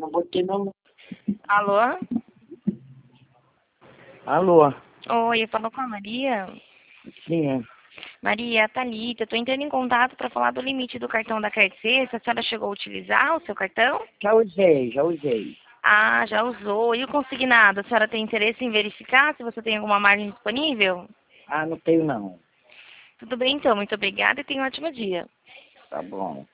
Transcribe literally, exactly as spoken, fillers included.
não botei não. Alô? Alô? Oi, eu falo com a Maria. Sim, é. Maria, Thalita, eu tô entrando em contato para falar do limite do cartão da Cartec. A senhora chegou a utilizar o seu cartão? Já usei, já usei. Ah, já usou. E o consignado? A senhora tem interesse em verificar se você tem alguma margem disponível? Ah, não tenho não. Tudo bem então, muito obrigada e tenha um ótimo dia. Tá bom.